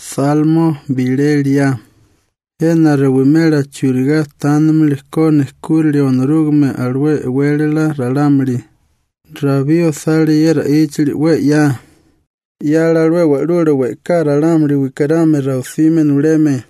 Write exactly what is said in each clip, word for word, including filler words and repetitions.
Salmo Bilelia. Ena rewimela churiga tanmli kone kurli onrugme alwe welela ralamli. Rabio sali yera ichli we ya. Ya la lwe walule we kara lamli wikarame rausime nuleme.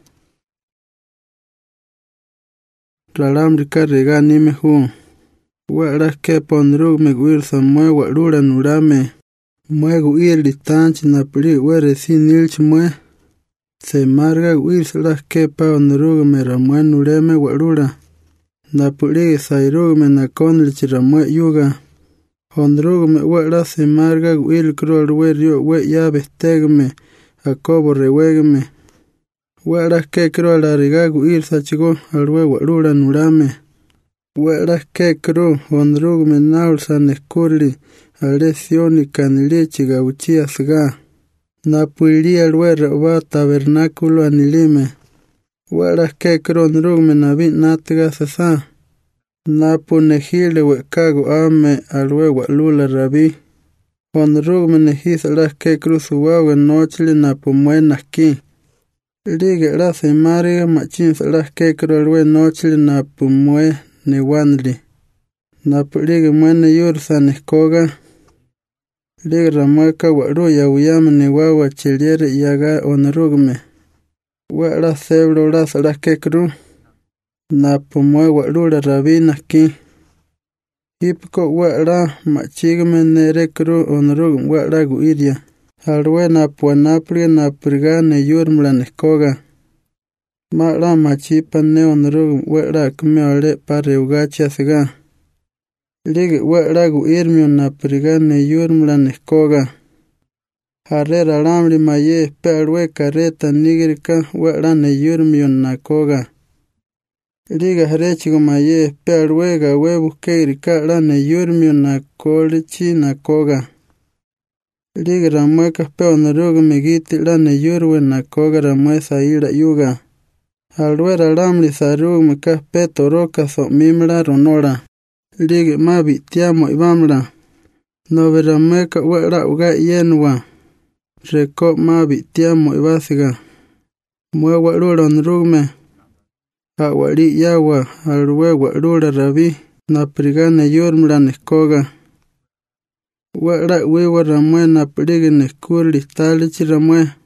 Ralamli karega nime hu. We la kepa onrugme guirsa mwe walule nulame. Mwe guirli tanchi napli we resi nilchi mwe. Se marga guirsa la kepa onrugme ramwe nuleme walula. Napuli sairugme na konlichi ramwe yuga. Onrugme we la se marga guil krol we rio we ya bestegme. Akobo rewegme. We la ke krol ariga guil sachigo alwe walula nulame. We la ke krol onrugme naulsa nekurli. Alesioni kanilichi gauchi asga. Napuli alwe reba tabernáculo anilime. We la ke krol onrugme nabi natga sasa. Napu nehile we kago ame alwe walula rabi. Onrugme nehisa la ke krusu wawe nochli napu muena ki. Lige la se mariga machinsa la ke kru alwe nochli napu mue ne wanli. Napu lige muena yursa nekoga. Lige ramueka waru ya uyame ne wawa chiliere yaga onrugme. We la seblo la sa la ke kru. Napu mue walula rabina ki. Hipko we la machigme nere kru onrugme we la guiria. Alwe napu anapri napriga ne yurmla nekoga. Ma la machipa ne onrugme we la kme ole pare ugachi asga. Lige we la guirmio napriga ne yurmla nekoga. Harera lamli maye pe alwe kareta nigrika we la ne yurmio nakoga. Liga harechigo maye pe alwega we buskeirika la ne yurmio na kolichi na koga. Liga ramueka pe onrugme giti la ne yurwe na koga ramuesa ira yuga. Alwera lamli sarugme ka pe toroka so mimla ronora. Liga mabi tiamo ibamla. Nove ramueka we la uga yenwa. Reko mabi tiamo ibasiga. Mwe walula onrugme. Awali yawa alwe walula rabi naprigane yurmla nekoga. We la wewa ramwe naprige nekurli talichi ramwe.